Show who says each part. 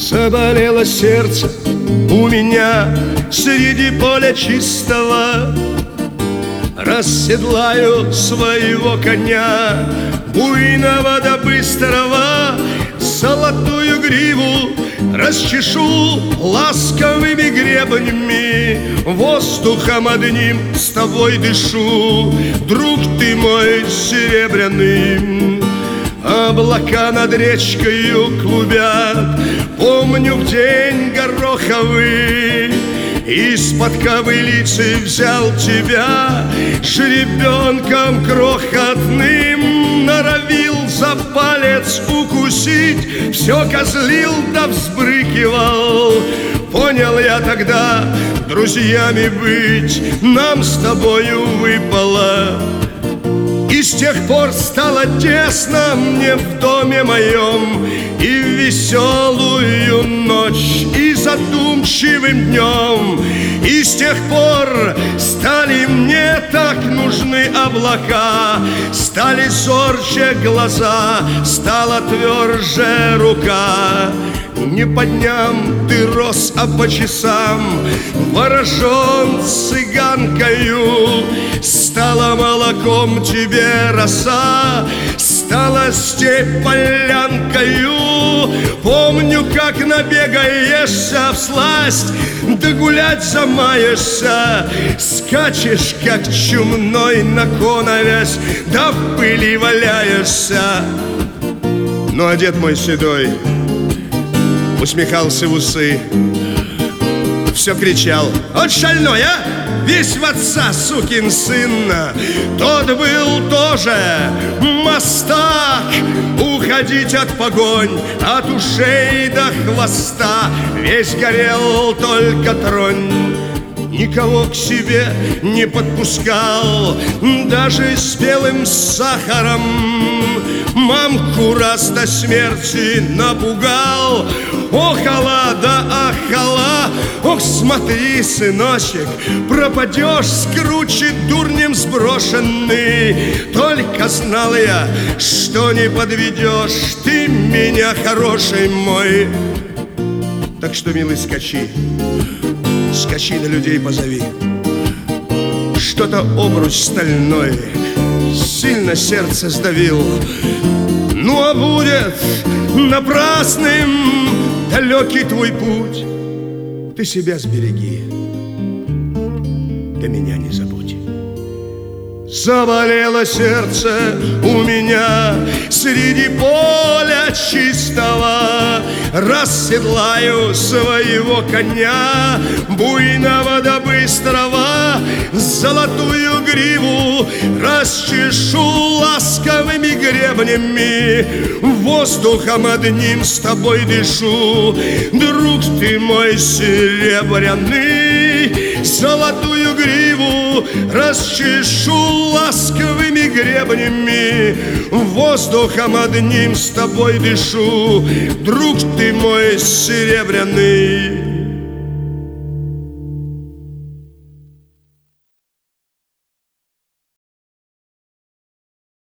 Speaker 1: Заболело сердце у меня среди поля чистого. Расседлаю своего коня, буйного да быстрого, золотую гриву расчешу ласковыми гребнями, воздухом одним с тобой дышу, друг ты мой серебряный. Облака над речкою клубят, помню в день гороховый, из-под ковылицы взял тебя, жеребенком крохотным, норовил за палец укусить, все козлил да взбрыкивал. Понял я тогда, друзьями быть нам с тобою выпало. И с тех пор стало тесно мне в доме моем, и в веселую ночь, и задумчивым днем. И с тех пор стали мне так нужны облака, стали зорче глаза, стала тверже рука. Не по дням ты рос, а по часам, ворожен цыганкою. Стала молоком тебе роса, стала степь полянкою. Помню, как набегаешься всласть, да гулять замаешься, скачешь, как чумной на коновязь, да в пыли валяешься. Ну, а дед мой седой усмехался в усы, все кричал: «Вот шальной, а! Весь в отца, сукин сын!» Тот был тоже мастак, уходить от погонь, от ушей до хвоста. Весь горел, только тронь. Никого к себе не подпускал, даже с белым сахаром. Мамку раз до смерти напугал. Охала да ахала, ох, смотри, сыночек, пропадешь, скручит дурнем сброшенный. Только знал я, что не подведешь ты меня, хороший мой. Так что, милый, скачи, скачи на людей позови. Что-то обруч стальной сильно сердце сдавил. Ну а будет напрасным далекий твой путь, ты себя сбереги, ты меня не забудь. Заболело сердце у меня среди поля чистого, расседлаю своего коня, буйного да быстрого, золотую гриву расчешу ласковыми гребнями, воздухом одним с тобой дышу, друг ты мой серебряный. Золотую гриву расчешу ласковыми гребнями, воздухом одним с тобой дышу, друг ты мой серебряный.